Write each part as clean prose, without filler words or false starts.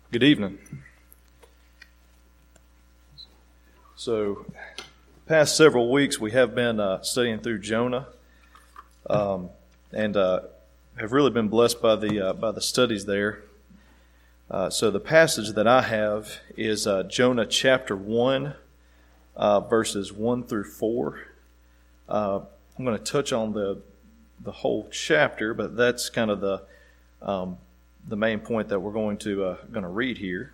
Good evening. So, past several weeks we have been studying through Jonah, and have really been blessed by the studies there. So the passage that I have is Jonah chapter 1, verses 1 through 4. I'm going to touch on the whole chapter, but that's kind of the main point that we're going to read here.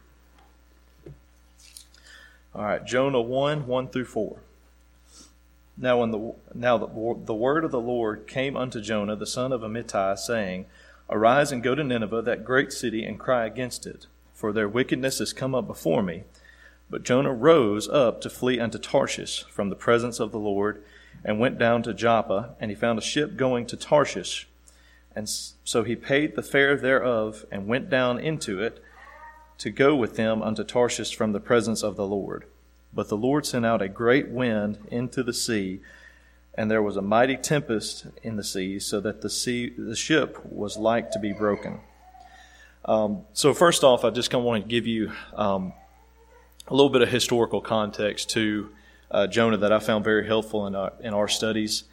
All right, Jonah 1 through 4. Now the word of the Lord came unto Jonah, the son of Amittai, saying, Arise and go to Nineveh, that great city, and cry against it, for their wickedness is come up before me. But Jonah rose up to flee unto Tarshish from the presence of the Lord, and went down to Joppa, and he found a ship going to Tarshish. And so he paid the fare thereof, and went down into it, to go with them unto Tarshish from the presence of the Lord. But the Lord sent out a great wind into the sea, and there was a mighty tempest in the sea, so that the ship was like to be broken. So first off, I just kind of want to give you a little bit of historical context to Jonah that I found very helpful in our studies.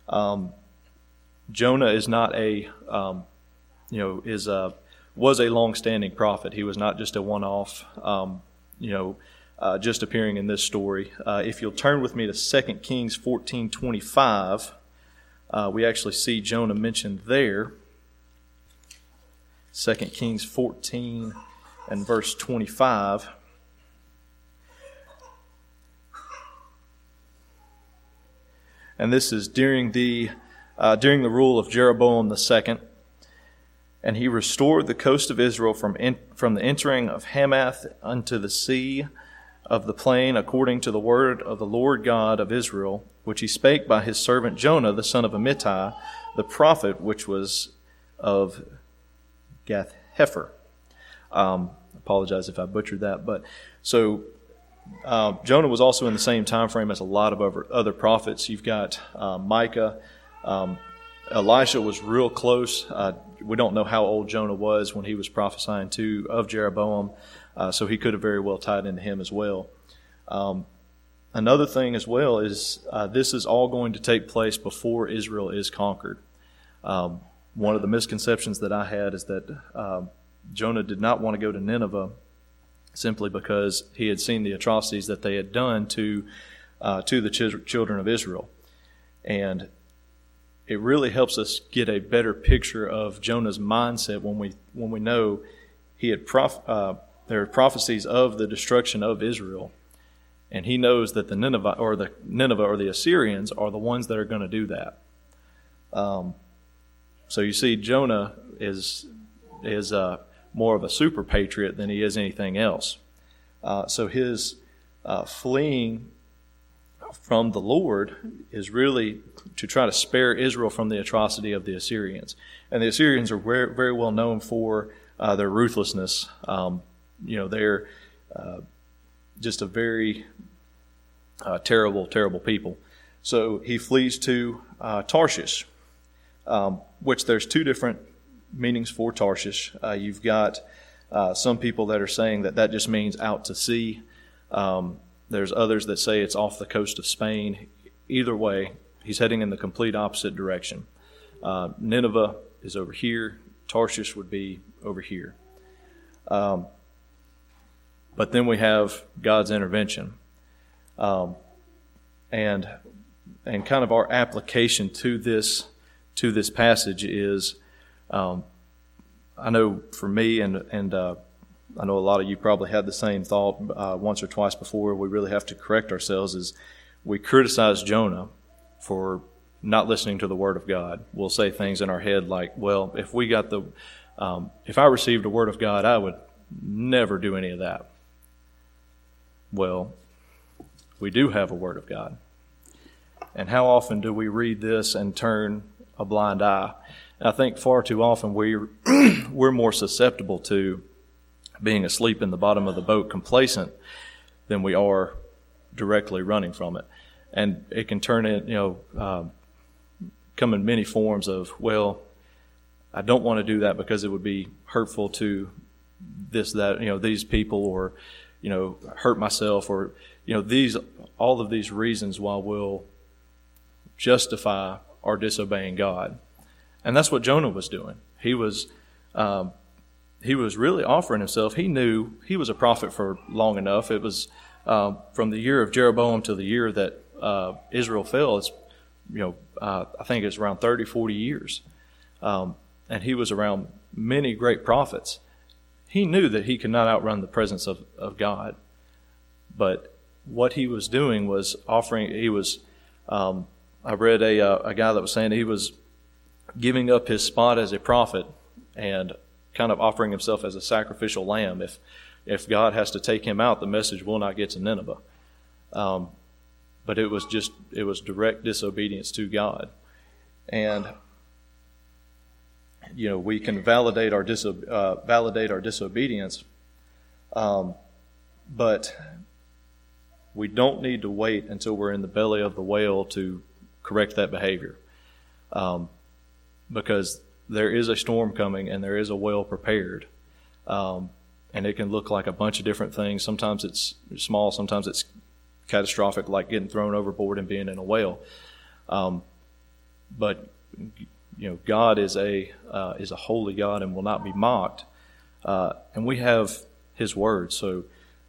Jonah is not was a long-standing prophet. He was not just a one-off, just appearing in this story. If you'll turn with me to 2 Kings 14:25, we actually see Jonah mentioned there. 2 Kings 14 and verse 25. And this is during the rule of Jeroboam II. And he restored the coast of Israel from the entering of Hamath unto the sea of the plain, according to the word of the Lord God of Israel, which he spake by his servant Jonah, the son of Amittai, the prophet, which was of Gath-Hepher. Apologize if I butchered that. But so Jonah was also in the same time frame as a lot of other prophets. You've got Micah. Elisha was real close. We don't know how old Jonah was when he was prophesying of Jeroboam, so he could have very well tied into him as well. Another thing as well is this is all going to take place before Israel is conquered. One of the misconceptions that I had is that Jonah did not want to go to Nineveh simply because he had seen the atrocities that they had done to the children of Israel. And it really helps us get a better picture of Jonah's mindset when we know he had there are prophecies of the destruction of Israel, and he knows that the Nineveh or the Assyrians are the ones that are going to do that. So you see, Jonah is more of a super patriot than he is anything else. So his fleeing from the Lord is really to try to spare Israel from the atrocity of the Assyrians. And the Assyrians are very, very well known for their ruthlessness. They're just a very terrible, terrible people. So he flees to Tarshish, which there's two different meanings for Tarshish. You've got some people that are saying that just means out to sea. There's others that say it's off the coast of Spain. Either way, he's heading in the complete opposite direction. Nineveh is over here. Tarshish would be over here. But then we have God's intervention. And kind of our application to this passage is, I know for me and I know a lot of you probably had the same thought once or twice before. We really have to correct ourselves. Is we criticize Jonah for not listening to the Word of God. We'll say things in our head like, "Well, if I received a Word of God, I would never do any of that." Well, we do have a Word of God, and how often do we read this and turn a blind eye? And I think far too often we're more susceptible to being asleep in the bottom of the boat, complacent, than we are directly running from it. And it can turn in, come in many forms of, well, I don't want to do that because it would be hurtful to this, that, these people, or, hurt myself, or, all of these reasons why we'll justify our disobeying God. And that's what Jonah was doing. He was really offering himself. He knew he was a prophet for long enough. It was from the year of Jeroboam to the year that Israel fell. It's I think it's around 30, 40 years. And he was around many great prophets. He knew that he could not outrun the presence of God. But what he was doing was I read a guy that was saying he was giving up his spot as a prophet and kind of offering himself as a sacrificial lamb. If God has to take him out, the message will not get to Nineveh. But it was direct disobedience to God. And we can validate our disobedience, but we don't need to wait until we're in the belly of the whale to correct that behavior, because there is a storm coming and there is a whale prepared, and it can look like a bunch of different things. Sometimes it's small, sometimes it's catastrophic, like getting thrown overboard and being in a whale. But God is a holy God and will not be mocked, and we have His word. So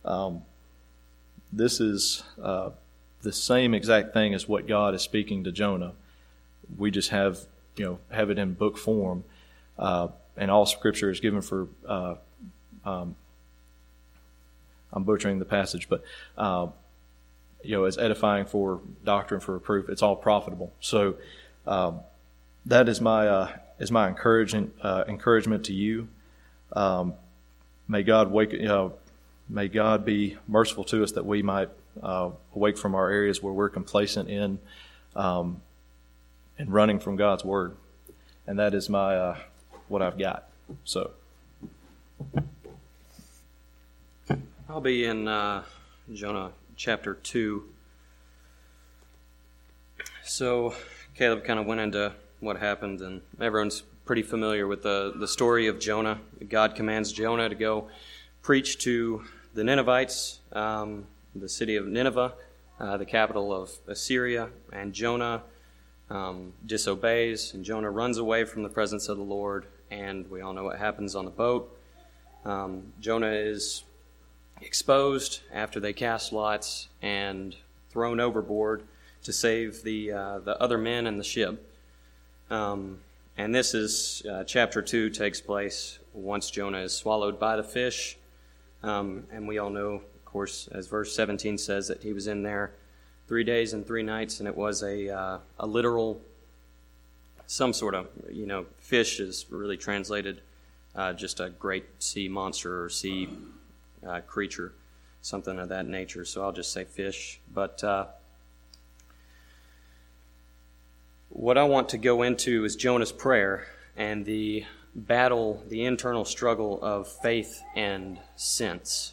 this is the same exact thing as what God is speaking to Jonah. We just have it in book form, and all Scripture is given for. I'm butchering the passage, but as edifying for doctrine, for reproof. It's all profitable. So that is my encouragement to you. May God be merciful to us, that we might awake from our areas where we're complacent in running from God's word. And that is my what I've got. So I'll be in Jonah chapter 2. So Caleb kind of went into what happened, and everyone's pretty familiar with the story of Jonah. God commands Jonah to go preach to the Ninevites, the city of Nineveh, the capital of Assyria, and Jonah disobeys, and Jonah runs away from the presence of the Lord, and we all know what happens on the boat. Jonah is exposed after they cast lots and thrown overboard to save the other men in the ship. And this is chapter 2 takes place once Jonah is swallowed by the fish. And we all know, of course, as verse 17 says, that he was in there 3 days and 3 nights, and it was a literal, some sort of, fish is really translated just a great sea monster or sea creature, something of that nature. So I'll just say fish. But what I want to go into is Jonah's prayer and the battle, the internal struggle of faith and sense.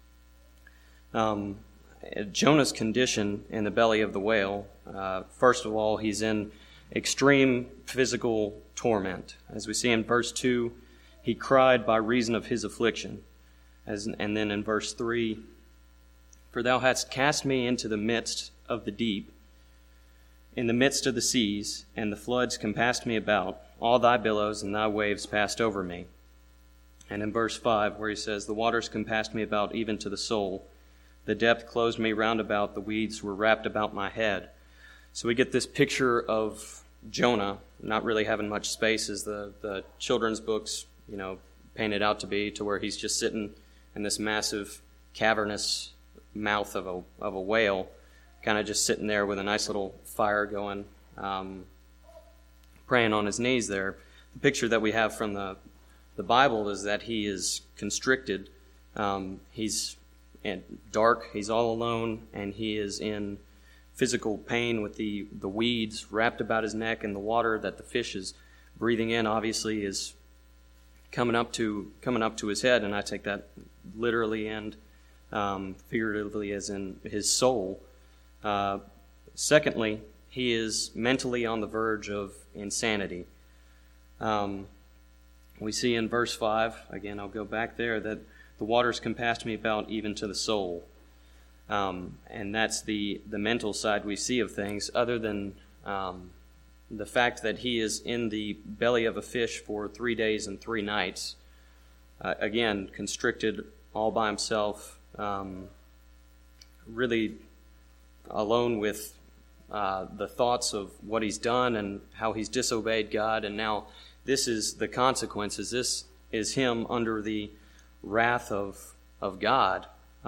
Jonah's condition in the belly of the whale, first of all, he's in extreme physical torment. As we see in verse 2, he cried by reason of his affliction. And then in verse 3, for thou hast cast me into the midst of the deep, in the midst of the seas, and the floods compassed me about. All thy billows and thy waves passed over me. And in verse 5, where he says, the waters compassed me about even to the soul. The depth closed me round about. The weeds were wrapped about my head. So we get this picture of Jonah not really having much space, as the children's books, painted out to be, to where he's just sitting in this massive cavernous mouth of a whale, kind of just sitting there with a nice little fire going, praying on his knees there. The picture that we have from the Bible is that he is constricted. He's dark, he's all alone, and he is in physical pain with the weeds wrapped about his neck, and the water that the fish is breathing in obviously is coming up to his head, and I take that literally and figuratively as in his soul. Secondly, he is mentally on the verge of insanity. We see in verse 5, again I'll go back there, that The waters compassed me about even to the soul. And that's the mental side we see of things, other than the fact that he is in the belly of a fish for 3 days and 3 nights. Again, constricted all by himself, really alone with the thoughts of what he's done and how he's disobeyed God. And now this is the consequences. This is him under the wrath of God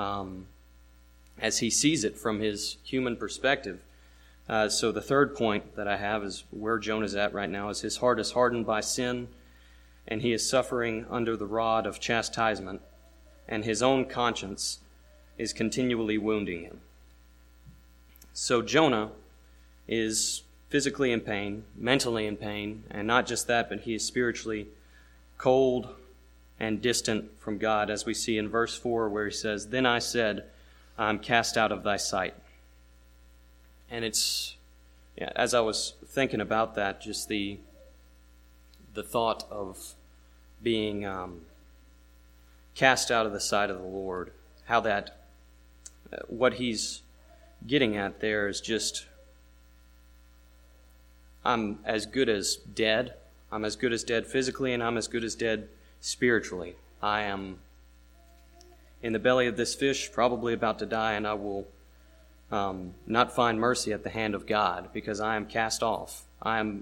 as he sees it from his human perspective. So the third point that I have is where Jonah's at right now is his heart is hardened by sin, and he is suffering under the rod of chastisement, and his own conscience is continually wounding him. So Jonah is physically in pain, mentally in pain, and not just that, but he is spiritually cold and distant from God, as we see in verse 4 where he says, "Then I said, I am cast out of thy sight." And it's, as I was thinking about that, just the thought of being cast out of the sight of the Lord, how that, what he's getting at there is just, I'm as good as dead. I'm as good as dead physically, and I'm as good as dead spiritually. I am in the belly of this fish, probably about to die, and I will not find mercy at the hand of God, because I am cast off. I've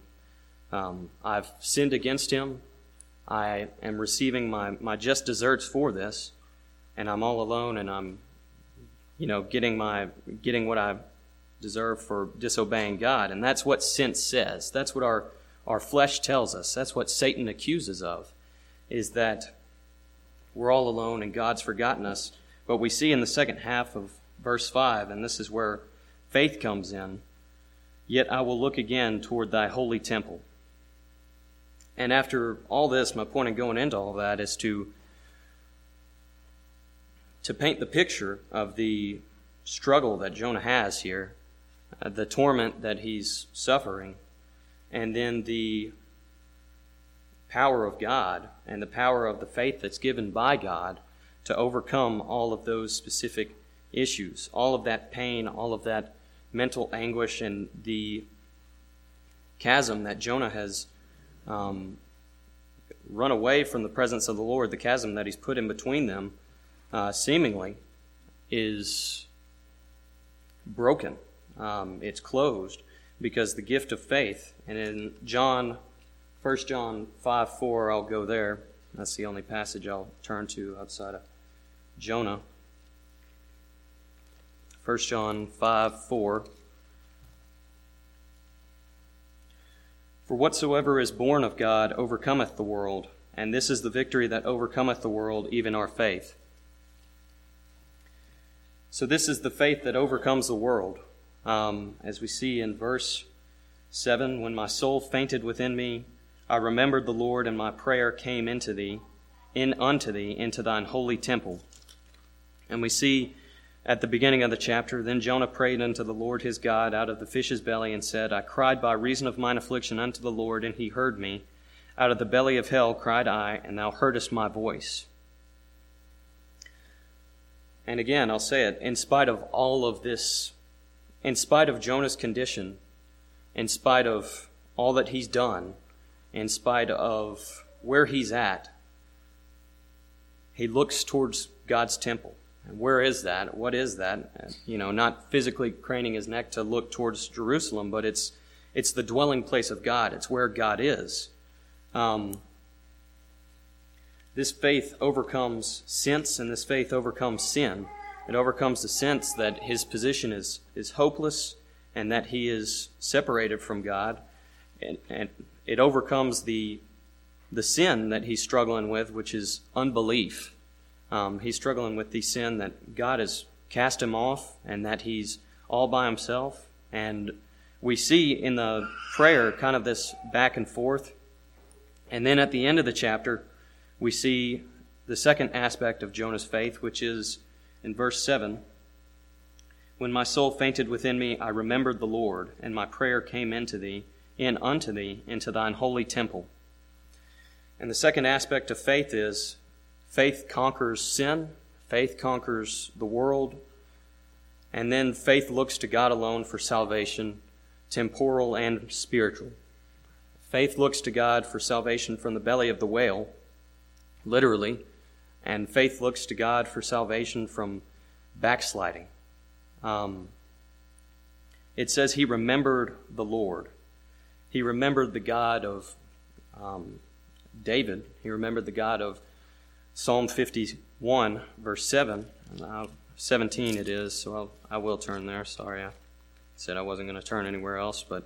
sinned against him. I am receiving my just deserts for this, and I'm all alone, and I'm, getting what I deserve for disobeying God. And that's what sense says. That's what our flesh tells us. That's what Satan accuses of, is that we're all alone and God's forgotten us. But we see in the second half of verse 5, and this is where faith comes in, "Yet I will look again toward thy holy temple." And after all this, my point in going into all that is to paint the picture of the struggle that Jonah has here, the torment that he's suffering, and then the power of God and the power of the faith that's given by God to overcome all of those specific issues, all of that pain, all of that mental anguish, and the chasm that Jonah has run away from the presence of the Lord, the chasm that he's put in between them, seemingly is broken. It's closed because the gift of faith. And in 1 John 5:4, I'll go there. That's the only passage I'll turn to outside of Jonah. 1 John 5:4. "For whatsoever is born of God overcometh the world, and this is the victory that overcometh the world, even our faith." So this is the faith that overcomes the world. As we see in verse 7, "When my soul fainted within me, I remembered the Lord, and my prayer came unto thee, into thine holy temple." And we see at the beginning of the chapter, "Then Jonah prayed unto the Lord his God out of the fish's belly, and said, I cried by reason of mine affliction unto the Lord, and he heard me. Out of the belly of hell cried I, and thou heardest my voice." And again, I'll say it, in spite of all of this, in spite of Jonah's condition, in spite of all that he's done, in spite of where he's at, he looks towards God's temple. And where is that? What is that? Not physically craning his neck to look towards Jerusalem, but it's the dwelling place of God. It's where God is. This faith overcomes sense, and this faith overcomes sin. It overcomes the sense that his position is hopeless and that he is separated from God. And it overcomes the sin that he's struggling with, which is unbelief. He's struggling with the sin that God has cast him off and that he's all by himself. And we see in the prayer kind of this back and forth. And then at the end of the chapter, we see the second aspect of Jonah's faith, which is in verse 7. "When my soul fainted within me, I remembered the Lord, and my prayer came unto thee, into thine holy temple." And the second aspect of faith is Faith conquers sin. Faith conquers the world. And then faith looks to God alone for salvation, temporal and spiritual. Faith looks to God for salvation from the belly of the whale, literally, and faith looks to God for salvation from backsliding. It says he remembered the Lord. He remembered the God of David. He remembered the God of Psalm 51, verse 7. 17 it is, so I will turn there. Sorry, I said I wasn't going to turn anywhere else, but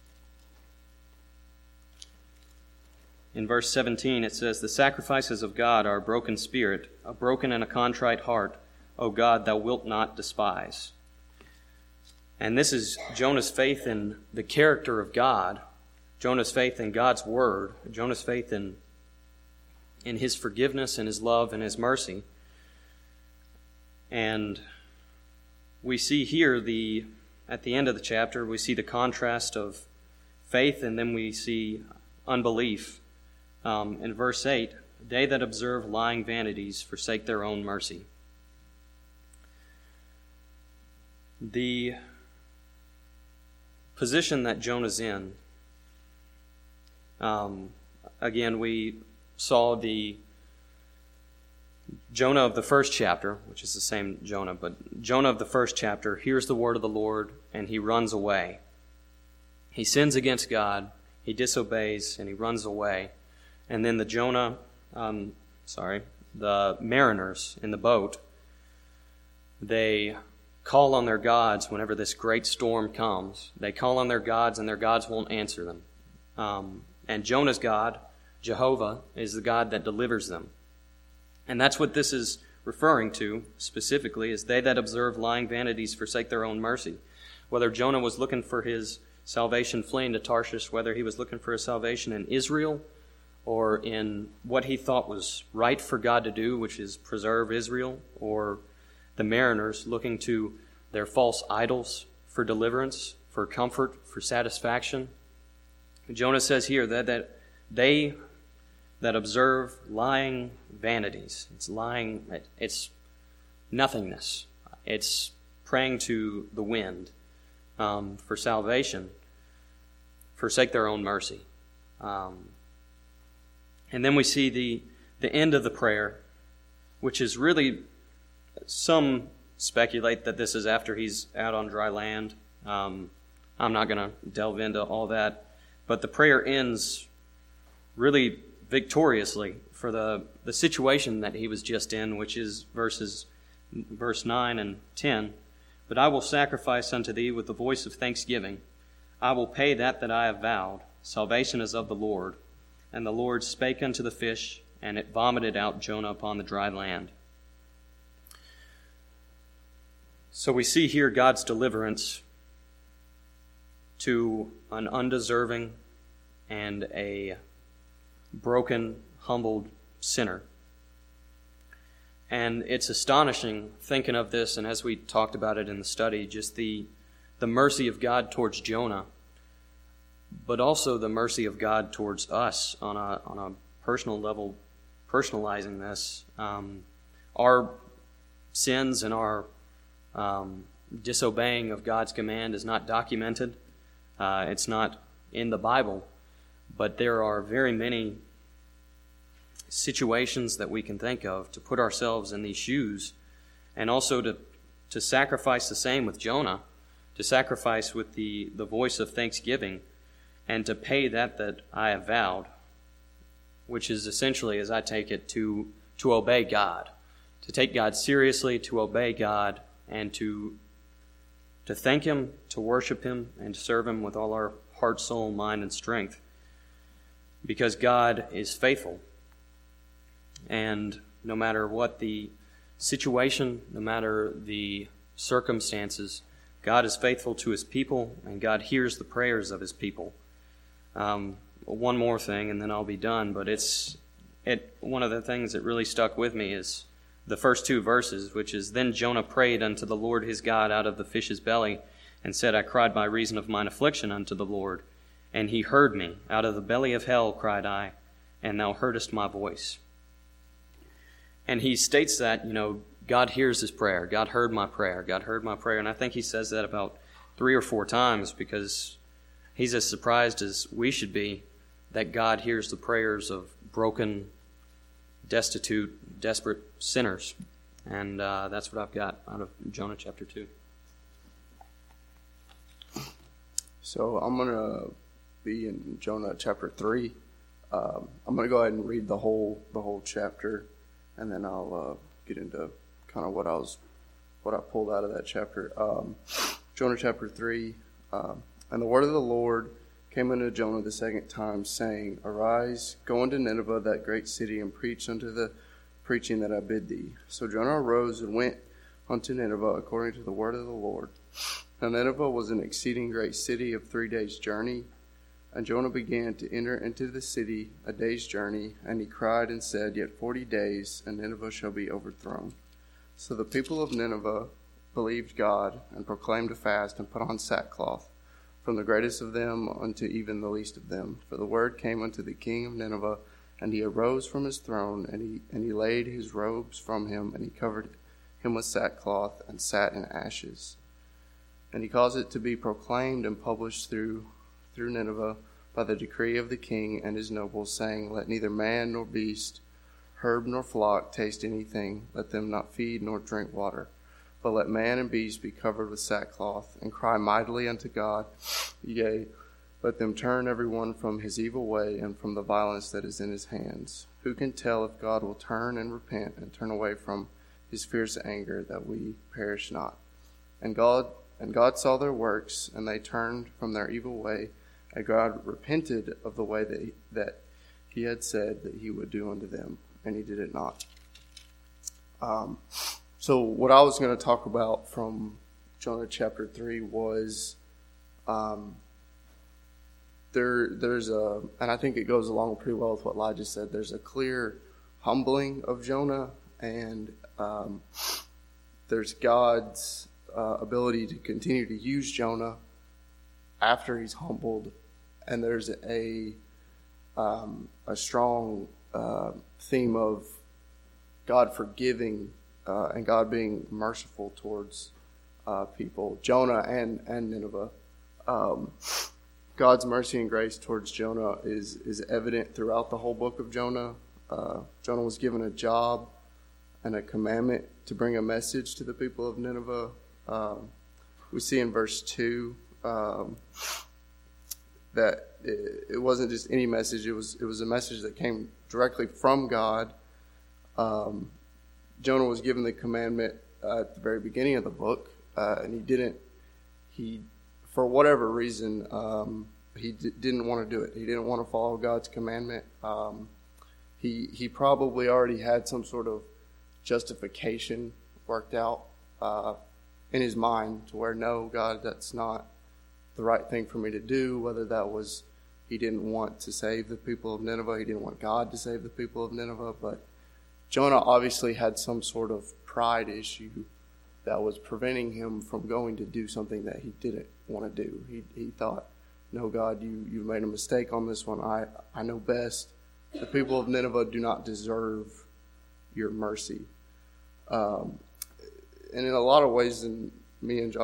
in verse 17 it says, "The sacrifices of God are a broken spirit, a broken and a contrite heart, O God, thou wilt not despise." And this is Jonah's faith in the character of God, Jonah's faith in God's word, Jonah's faith in his forgiveness and his love and his mercy. And we see here at the end of the chapter, we see the contrast of faith, and then we see unbelief. In verse 8, "They that observe lying vanities forsake their own mercy." The position that Jonah's in, again, we saw the Jonah of the first chapter, which is the same Jonah, but Jonah of the first chapter hears the word of the Lord and he runs away. He sins against God, he disobeys, and he runs away. And then the mariners in the boat, they call on their gods whenever this great storm comes. They call on their gods and their gods won't answer them. And Jonah's God, Jehovah, is the God that delivers them. And that's what this is referring to specifically, is they that observe lying vanities forsake their own mercy. Whether Jonah was looking for his salvation fleeing to Tarshish, whether he was looking for his salvation in Israel or in what he thought was right for God to do, which is preserve Israel, or the mariners looking to their false idols for deliverance, for comfort, for satisfaction. Jonah says here that they that observe lying vanities. It's nothingness. It's praying to the wind for salvation, forsake their own mercy. And then we see the end of the prayer, which is really, some speculate that this is after he's out on dry land. I'm not going to delve into all that, but the prayer ends really victoriously for the situation that he was just in, which is verse 9 and 10. "But I will sacrifice unto thee with the voice of thanksgiving. I will pay that I have vowed. Salvation is of the Lord. And the Lord spake unto the fish, and it vomited out Jonah upon the dry land." So we see here God's deliverance to an undeserving and a broken, humbled sinner. And it's astonishing thinking of this, and as we talked about it in the study, just the mercy of God towards Jonah, but also the mercy of God towards us on a personal level, personalizing this. Our sins and our disobeying of God's command is not documented. It's not in the Bible, but there are very many situations that we can think of to put ourselves in these shoes, and also to sacrifice the same with Jonah, to sacrifice with the voice of thanksgiving, and to pay that I have vowed, which is essentially, as I take it, to obey God, to take God seriously, to obey God, and to thank Him, to worship Him, and to serve Him with all our heart, soul, mind, and strength, because God is faithful. And no matter what the situation, no matter the circumstances, God is faithful to His people, and God hears the prayers of His people. One more thing, and then I'll be done, but one of the things that really stuck with me is the first two verses, which is, "Then Jonah prayed unto the Lord his God out of the fish's belly, and said, I cried by reason of mine affliction unto the Lord. And he heard me. Out of the belly of hell cried I, and thou heardest my voice." And he states that, God hears his prayer. God heard my prayer. God heard my prayer. And I think he says that about 3 or 4 times because he's as surprised as we should be that God hears the prayers of broken, destitute, desperate sinners. And that's what I've got out of Jonah chapter 2. So I'm going to be in Jonah chapter 3. I'm going to go ahead and read the whole chapter, and then I'll get into kind of what I pulled out of that chapter. Jonah chapter 3. And the word of the Lord came unto Jonah the second time, saying, Arise, go unto Nineveh, that great city, and preach unto the preaching that I bid thee. So Jonah arose and went unto Nineveh according to the word of the Lord. Now Nineveh was an exceeding great city of 3 days' journey. And Jonah began to enter into the city a day's journey, and he cried and said, Yet 40 days, and Nineveh shall be overthrown. So the people of Nineveh believed God, and proclaimed a fast, and put on sackcloth, from the greatest of them unto even the least of them. For the word came unto the king of Nineveh, and he arose from his throne, and he laid his robes from him, and he covered him with sackcloth, and sat in ashes. And he caused it to be proclaimed and published through Nineveh by the decree of the king and his nobles, saying, Let neither man nor beast, herb nor flock taste anything, let them not feed nor drink water. But let man and beast be covered with sackcloth, and cry mightily unto God. Yea, let them turn every one from his evil way, and from the violence that is in his hands. Who can tell if God will turn and repent, and turn away from his fierce anger, that we perish not? And God saw their works, and they turned from their evil way, and God repented of the way that he had said that he would do unto them, and he did it not. So what I was going to talk about from Jonah chapter 3 was there's a, and I think it goes along pretty well with what Elijah said, there's a clear humbling of Jonah, and there's God's ability to continue to use Jonah after he's humbled, and there's a strong theme of God forgiving and God being merciful towards people, Jonah and Nineveh. God's mercy and grace towards Jonah is evident throughout the whole book of Jonah. Jonah was given a job and a commandment to bring a message to the people of Nineveh. We see in verse 2 that it wasn't just any message. It was a message that came directly from God. Jonah was given the commandment at the very beginning of the book, and he for whatever reason, he didn't want to do it. He didn't want to follow God's commandment. He probably already had some sort of justification worked out in his mind to where, no, God, that's not the right thing for me to do, whether that was he didn't want to save the people of Nineveh, he didn't want God to save the people of Nineveh, but Jonah obviously had some sort of pride issue that was preventing him from going to do something that he didn't want to do. He thought, no, God, you made a mistake on this one. I know best. The people of Nineveh do not deserve your mercy. And in a lot of ways, and me and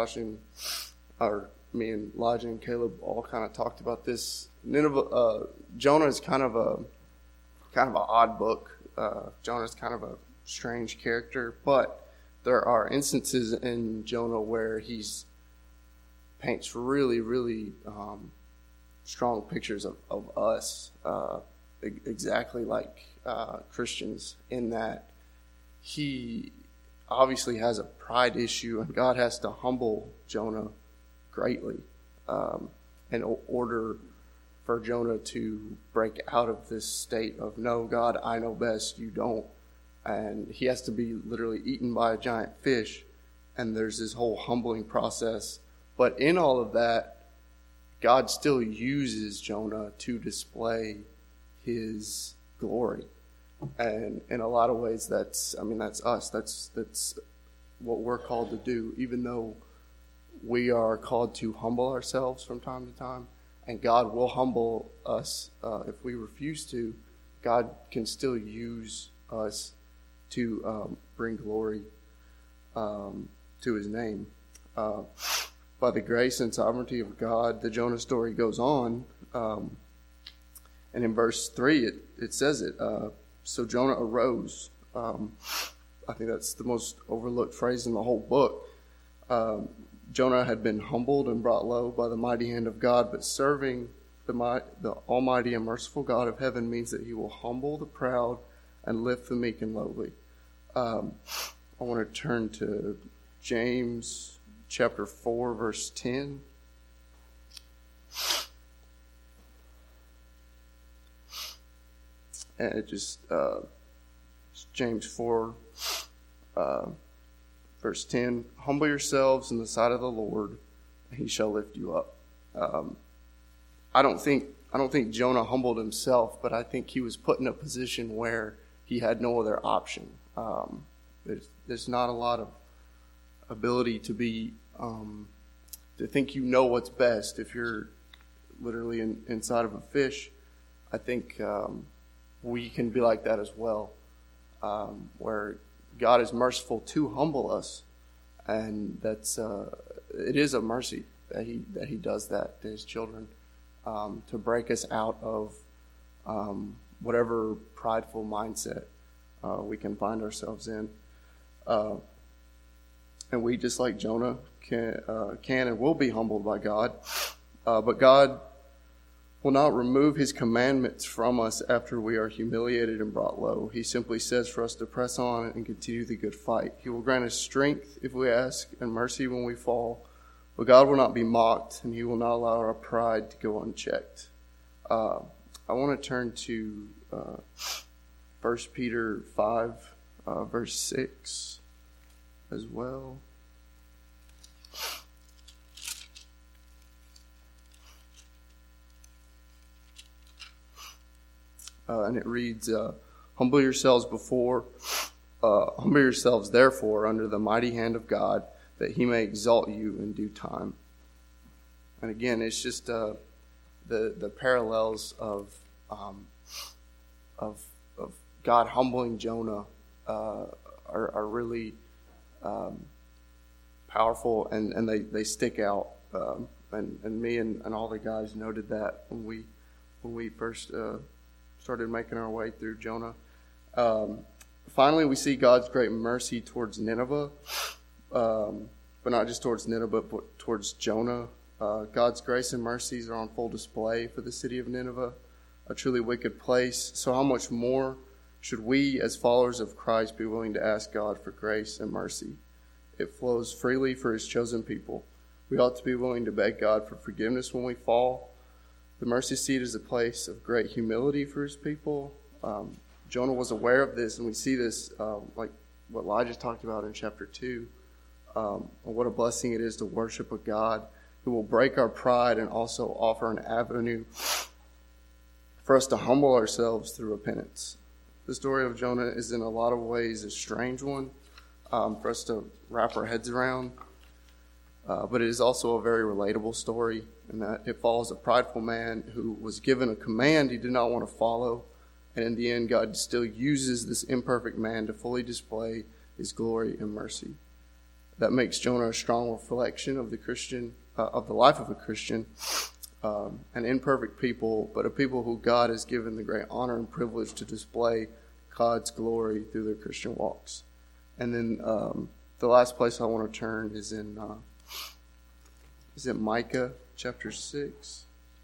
Elijah and Caleb all kind of talked about this. Jonah is kind of an odd book. Jonah is kind of a strange character, but there are instances in Jonah where he paints really, really strong pictures of us, exactly like Christians, in that he obviously has a pride issue, and God has to humble Jonah greatly in order for Jonah to break out of this state of, no, God, I know best, you don't. And he has to be literally eaten by a giant fish, and there's this whole humbling process. But in all of that, God still uses Jonah to display his glory. And in a lot of ways, that's us. That's what we're called to do, even though we are called to humble ourselves from time to time. And God will humble us if we refuse to. God can still use us to bring glory to his name. By the grace and sovereignty of God, the Jonah story goes on. And in verse 3, it says it. So Jonah arose. I think that's the most overlooked phrase in the whole book. Jonah had been humbled and brought low by the mighty hand of God, but serving the almighty and merciful God of heaven means that he will humble the proud and lift the meek and lowly. I want to turn to James chapter 4, verse 10. And it just, James 4, verse 10, humble yourselves in the sight of the Lord, and he shall lift you up. I don't think Jonah humbled himself, but I think he was put in a position where he had no other option. There's not a lot of ability to be, to think you know what's best. If you're literally inside of a fish, I think we can be like that as well, where God is merciful to humble us, and that's it is a mercy that he does that to his children, to break us out of whatever prideful mindset we can find ourselves in, and we, just like Jonah, can and will be humbled by God, but God will not remove his commandments from us after we are humiliated and brought low. He simply says for us to press on and continue the good fight. He will grant us strength if we ask, and mercy when we fall. But God will not be mocked, and he will not allow our pride to go unchecked. I want to turn to 1 Peter 5, verse 6 as well. And it reads, humble yourselves therefore under the mighty hand of God, that he may exalt you in due time. And again, it's just the parallels of God humbling Jonah are really powerful, and they stick out. And me and all the guys noted that when we first started making our way through Jonah. Finally, we see God's great mercy towards Nineveh, but not just towards Nineveh, but towards Jonah. God's grace and mercies are on full display for the city of Nineveh, a truly wicked place. So how much more should we, as followers of Christ, be willing to ask God for grace and mercy? It flows freely for his chosen people. We ought to be willing to beg God for forgiveness when we fall. The mercy seat is a place of great humility for his people. Jonah was aware of this, and we see this like what Elijah talked about in chapter 2. What a blessing it is to worship a God who will break our pride and also offer an avenue for us to humble ourselves through repentance. The story of Jonah is in a lot of ways a strange one for us to wrap our heads around. But it is also a very relatable story, in that it follows a prideful man who was given a command he did not want to follow. And in the end, God still uses this imperfect man to fully display his glory and mercy. That makes Jonah a strong reflection of the life of a Christian, an imperfect people, but a people who God has given the great honor and privilege to display God's glory through their Christian walks. And then the last place I want to turn is in Micah chapter 6.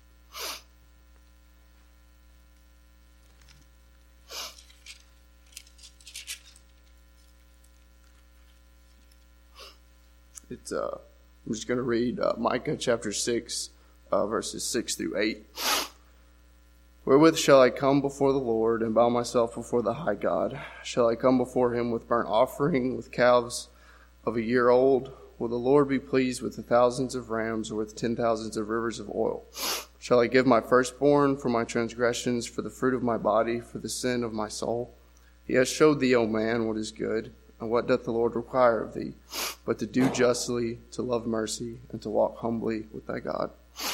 I'm just going to read Micah chapter 6, verses 6 through 8. Wherewith shall I come before the Lord and bow myself before the high God? Shall I come before him with burnt offering, with calves of a year old? Will the Lord be pleased with the thousands of rams, or with 10,000s of rivers of oil? Shall I give my firstborn for my transgressions, for the fruit of my body, for the sin of my soul? He has showed thee, O man, what is good, and what doth the Lord require of thee, but to do justly, to love mercy, and to walk humbly with thy God.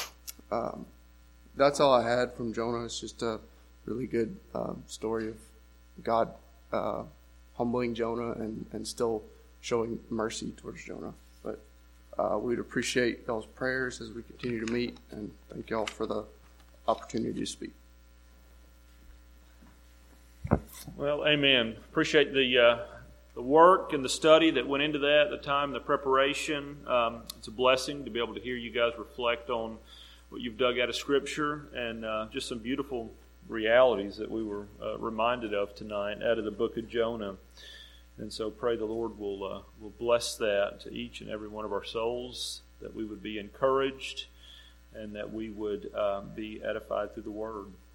That's all I had from Jonah. It's just a really good story of God humbling Jonah and still showing mercy towards Jonah. But we'd appreciate y'all's prayers as we continue to meet, and thank y'all for the opportunity to speak. Well, amen. Appreciate the work and the study that went into that, the time, the preparation. It's a blessing to be able to hear you guys reflect on what you've dug out of Scripture, and just some beautiful realities that we were reminded of tonight out of the book of Jonah. And so pray the Lord will bless that to each and every one of our souls, that we would be encouraged and that we would be edified through the Word.